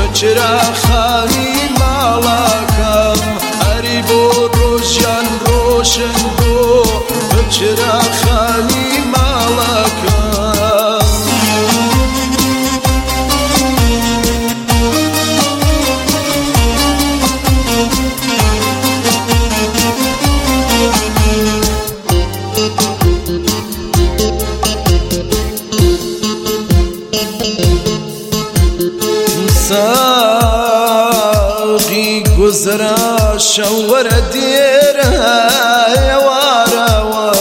چراخانی ماڵاکەم هەری بۆ ڕۆژیان ڕۆشن بۆ چراخانی ماڵاکەم ساقی گذرا شەوەرە دێرە ئێوارەوە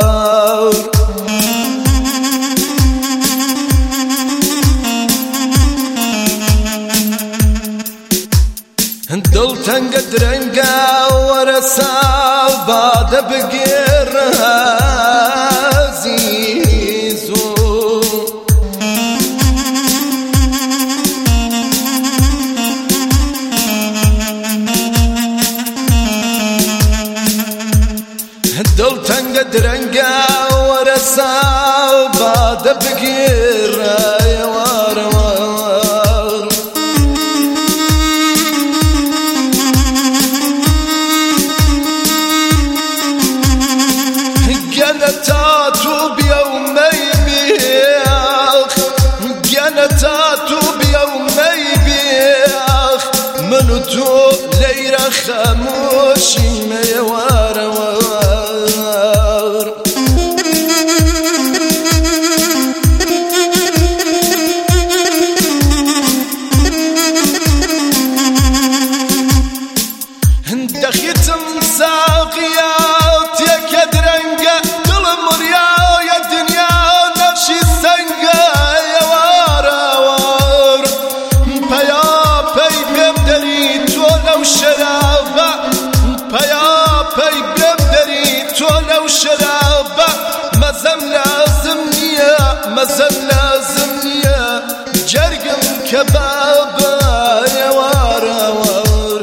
دڵتەنگە درەنگە وەرە ساو بادە بگێڕە عەزیزۆ دڵتەنگە درەنگە وەرە ساو بادە بگێڕە ئێوارەوە گەنە تاتوو بیا و مەیبێخ گەنە تاتوو بیا و مەیبێخ من و تۆ لەیرە خەمۆشیمە ئێوارەوە دەخیتم ساقیە تێکە درەنگە دڵم ڕیایە دنیا نەفشی سەنگە ئێوارەوەر پەیاپەی پێم دەری تۆ لەو شەرابە پەیاپەی پێم دەری تۆ لەو شەرابە مەزەم لازم نییە مەزەم لازم نییە جەرگم کەبابە ئێوارەوەر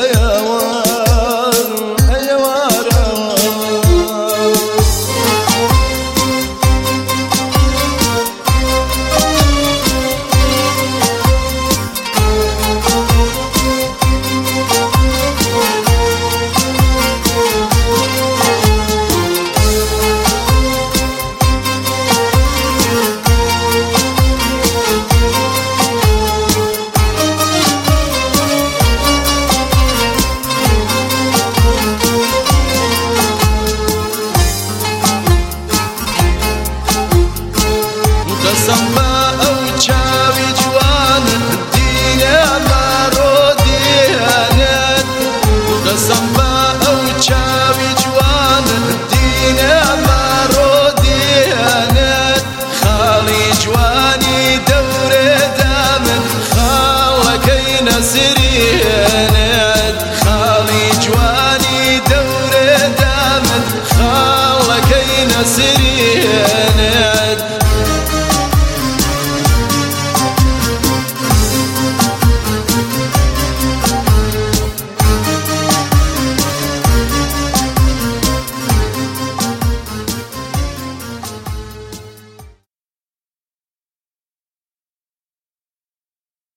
قەسەم بە ئەو چاوی جوانت دینە مارۆ دێنێت قەسەم بە ئەو چاوی جوانت دینە مارۆ دێنێت خاڵی جوانی دەورێدا من خاڵەکەی نەسرێنێت